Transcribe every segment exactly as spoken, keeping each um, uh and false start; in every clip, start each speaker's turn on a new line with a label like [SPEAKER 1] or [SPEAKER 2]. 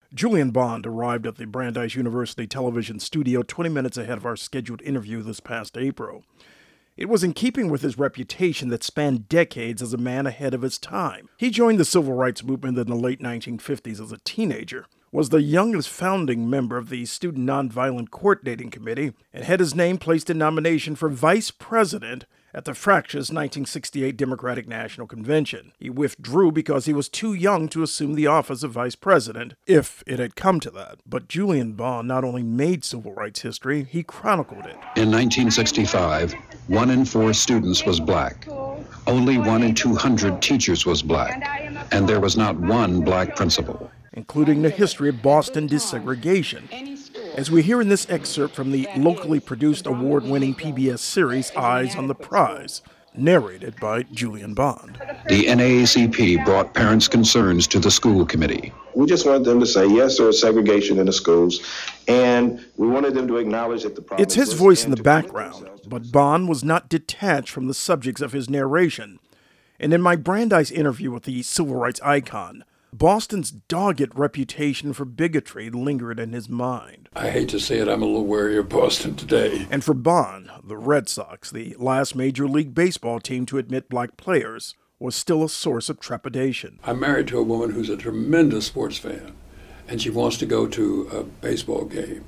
[SPEAKER 1] Julian Bond arrived at the Brandeis University television studio twenty minutes ahead of our scheduled interview this past April. It was in keeping with his reputation that spanned decades as a man ahead of his time. He joined the civil rights movement in the late nineteen fifties as a teenager, was the youngest founding member of the Student Nonviolent Coordinating Committee, and had his name placed in nomination for vice president at the fractious nineteen sixty-eight Democratic National Convention. He withdrew because he was too young to assume the office of vice president, if it had come to that. But Julian Bond not only made civil rights history, he chronicled it.
[SPEAKER 2] In nineteen sixty-five, one in four students was black. Only one in two hundred teachers was black, and there was not one black principal.
[SPEAKER 1] Including the history of Boston desegregation, as we hear in this excerpt from the locally produced award-winning P B S series Eyes on the Prize, narrated by Julian Bond.
[SPEAKER 2] The N double A C P brought parents' concerns to the school committee.
[SPEAKER 3] We just wanted them to say, yes, there is segregation in the schools, and we wanted them to acknowledge that the problem.
[SPEAKER 1] It's his voice in the background, but Bond was not detached from the subjects of his narration. And in my Brandeis interview with the civil rights icon, Boston's dogged reputation for bigotry lingered in his mind.
[SPEAKER 4] I hate to say it, I'm a little wary of Boston today.
[SPEAKER 1] And for Bond, the Red Sox, the last Major League Baseball team to admit black players, was still a source of trepidation.
[SPEAKER 4] I'm married to a woman who's a tremendous sports fan, and she wants to go to a baseball game.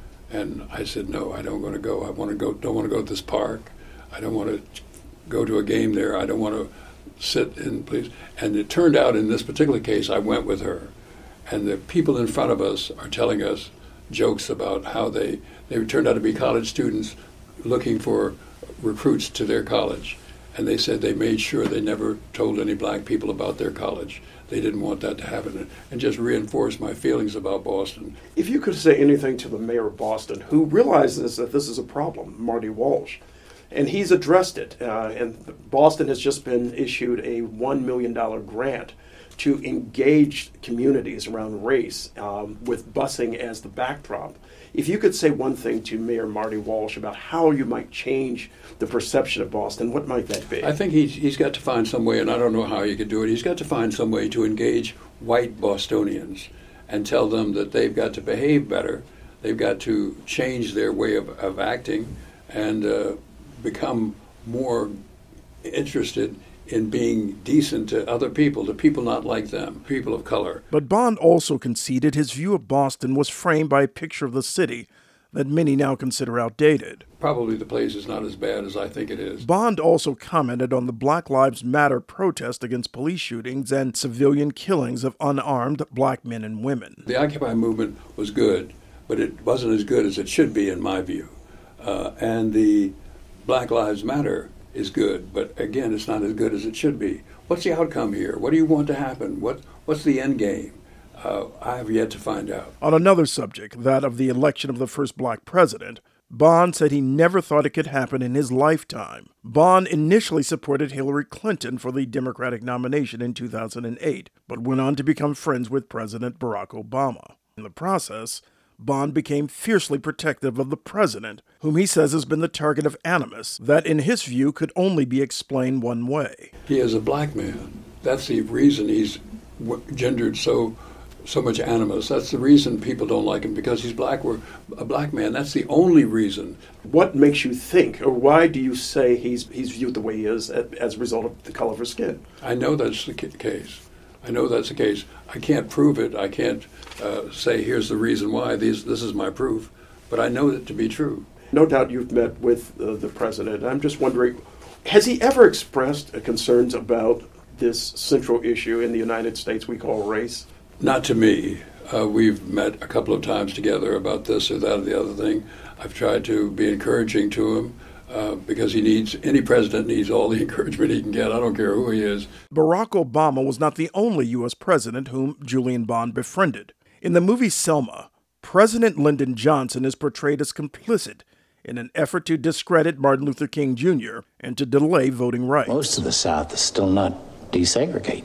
[SPEAKER 4] And I said, no, I don't want to go. I want to go. Don't want to go to this park. I don't want to go to a game there. I don't want to sit in, please. And it turned out in this particular case, I went with her. And the people in front of us are telling us jokes about how they, they turned out to be college students looking for recruits to their college. And they said they made sure they never told any black people about their college. They didn't want that to happen, and just reinforced my feelings about Boston.
[SPEAKER 5] If you could say anything to the mayor of Boston, who realizes that this is a problem, Marty Walsh, and he's addressed it, uh, and Boston has just been issued a one million dollars grant to engage communities around race um, with busing as the backdrop. If you could say one thing to Mayor Marty Walsh about how you might change the perception of Boston, what might that be?
[SPEAKER 4] I think he's, he's got to find some way, and I don't know how he could do it, he's got to find some way to engage white Bostonians and tell them that they've got to behave better, they've got to change their way of, of acting, and uh, become more interested in being decent to other people, to people not like them, people of color.
[SPEAKER 1] But Bond also conceded his view of Boston was framed by a picture of the city that many now consider outdated.
[SPEAKER 4] Probably the place is not as bad as I think it is.
[SPEAKER 1] Bond also commented on the Black Lives Matter protest against police shootings and civilian killings of unarmed black men and women.
[SPEAKER 4] The Occupy movement was good, but it wasn't as good as it should be in my view. Uh, and the Black Lives Matter is good, but again, it's not as good as it should be. What's the outcome here? What do you want to happen? What What's the end game? Uh, I have yet to find out.
[SPEAKER 1] On another subject, that of the election of the first black president, Bond said he never thought it could happen in his lifetime. Bond initially supported Hillary Clinton for the Democratic nomination in two thousand eight, but went on to become friends with President Barack Obama. In the process, Bond became fiercely protective of the president, whom he says has been the target of animus that, in his view, could only be explained one way.
[SPEAKER 4] He is a black man. That's the reason he's gendered so so much animus. That's the reason people don't like him, because he's black. We're a black man. That's the only reason.
[SPEAKER 5] What makes you think, or why do you say he's he's viewed the way he is as a result of the color of his skin?
[SPEAKER 4] I know that's the case. I know that's the case. I can't prove it. I can't uh, say, here's the reason why. These, this is my proof. But I know it to be true.
[SPEAKER 5] No doubt you've met with uh, the president. I'm just wondering, has he ever expressed uh, concerns about this central issue in the United States we call race?
[SPEAKER 4] Not to me. Uh, we've met a couple of times together about this or that or the other thing. I've tried to be encouraging to him. Uh, because he needs, any president needs all the encouragement he can get. I don't care who he is.
[SPEAKER 1] Barack Obama was not the only U S president whom Julian Bond befriended. In the movie Selma, President Lyndon Johnson is portrayed as complicit in an effort to discredit Martin Luther King Junior and to delay voting rights.
[SPEAKER 6] Most of the South is still not desegregating.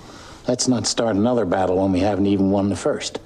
[SPEAKER 6] Let's not start another battle when we haven't even won the first.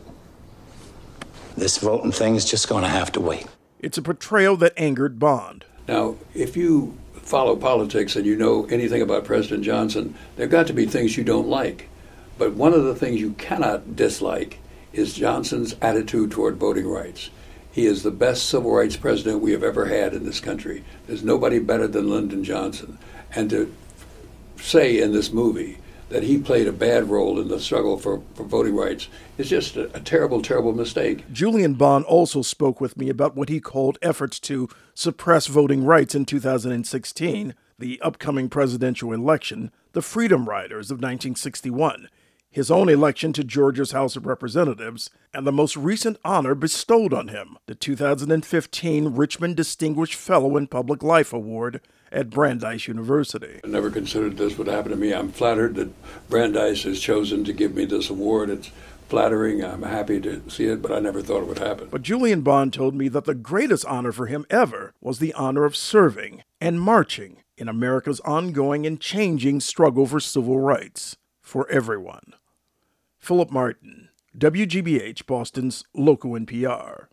[SPEAKER 6] This voting thing is just going to have to wait.
[SPEAKER 1] It's a portrayal that angered Bond.
[SPEAKER 4] Now, if you follow politics and you know anything about President Johnson, there have got to be things you don't like. But one of the things you cannot dislike is Johnson's attitude toward voting rights. He is the best civil rights president we have ever had in this country. There's nobody better than Lyndon Johnson. And to say in this movie that he played a bad role in the struggle for, for voting rights is just a, a terrible, terrible mistake.
[SPEAKER 1] Julian Bond also spoke with me about what he called efforts to suppress voting rights in two thousand sixteen, the upcoming presidential election, the Freedom Riders of nineteen sixty-one, his own election to Georgia's House of Representatives, and the most recent honor bestowed on him, the two thousand fifteen Richmond Distinguished Fellow in Public Life Award at Brandeis University.
[SPEAKER 4] I never considered this would happen to me. I'm flattered that Brandeis has chosen to give me this award. It's flattering. I'm happy to see it, but I never thought it would happen.
[SPEAKER 1] But Julian Bond told me that the greatest honor for him ever was the honor of serving and marching in America's ongoing and changing struggle for civil rights for everyone. Philip Martin, W G B H, Boston's local N P R.